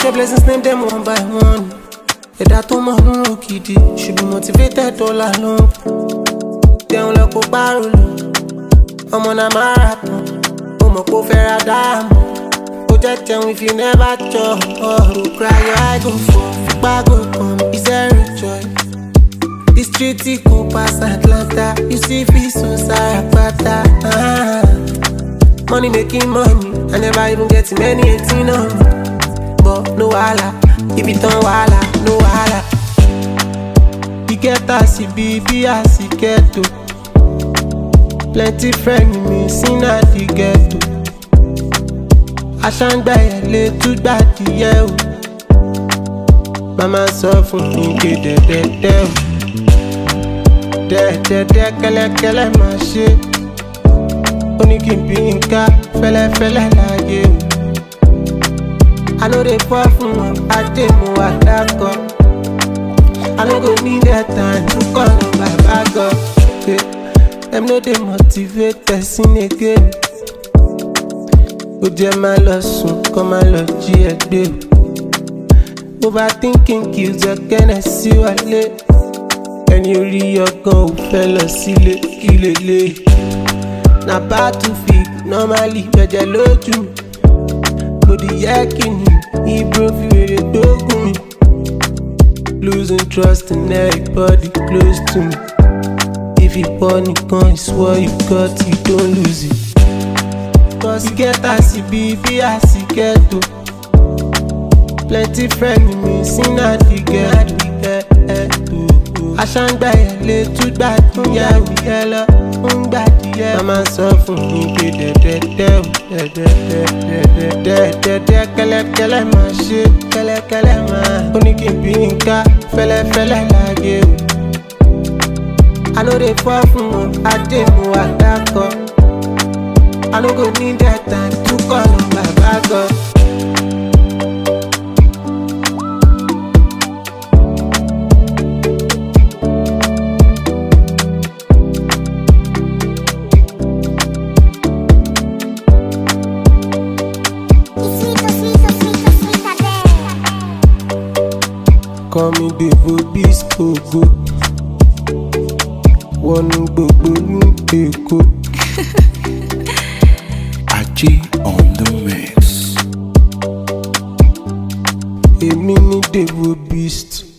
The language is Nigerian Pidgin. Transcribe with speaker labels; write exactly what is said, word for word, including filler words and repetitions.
Speaker 1: your blessings, name them one by one. Ẹ̀dá tó mọ̀ ń ro gidi, should be motivated all along. Jẹun lọ kó párò lò, ọmọ náà marathon. Ó mọ̀ kó fẹ́ ra dáàmú. Ó jẹ́ jẹun if you never chop. Oh, cry your eye go fall, fipá go come, is there a joy? This street go pass Atlanta, you see fish on Sarapata. Ah. Money making money, I never even get many eighteen on me. But no wahala, if it don't wahala, no wahala. You get as you be, be as you get to. Plenty friends me, seen at the ghetto. I shan't buy a little bad, yeah. Mama sọ fún mi pé dẹ́dẹ́dẹ́ o. Dẹ́dẹ́dẹ́ kẹ́lẹ́kẹ́lẹ́ máa ṣe. Ó ní kí n bí nǹkan fẹ́lẹ́fẹ́lẹ́ láyé o. I know they fall from one, I take more attack up. I no go need that time to call on my back up. Yeah. Them know they motivate person again. Ó jẹ́ máa lọ sùn, kọ́ máa lọ jí ẹgbẹ́. Overthinking kills your Kennedy wálé. Ẹni orí ọgàn ò fẹ́ lọ sílé kílélé. Na battlefield normally bẹ̀jẹ̀ lójú mi. Bòdì yẹ kí ni Ibro fi wèrè dógún mi. Losing trust in everybody close to me. If you born nìkan is what you got, you don't lose it. Cause you get as you be, be as you get to. Plenty friends me, seen at the ghetto. I shan't buy a little bad, yeah, we yellow. Mama sọ fún mi pé dẹ́dẹ́dẹ́ o, dẹ́dẹ́dẹ́ dẹ́dẹ́dẹ́ kẹ́lẹ́kẹ́lẹ́ máa ṣe, kẹ́lẹ́kẹ́lẹ́ máa. Ó ní kí n bí nǹkan fẹ́lẹ́fẹ́lẹ́ láyé o. I know they fall from one, I take more attack up. I no go need that time to call on my back up. Call me Devo Bispo go. One gbogbo ní Èkó.
Speaker 2: Aji on the mix.
Speaker 1: Èmi ni Devo Beast.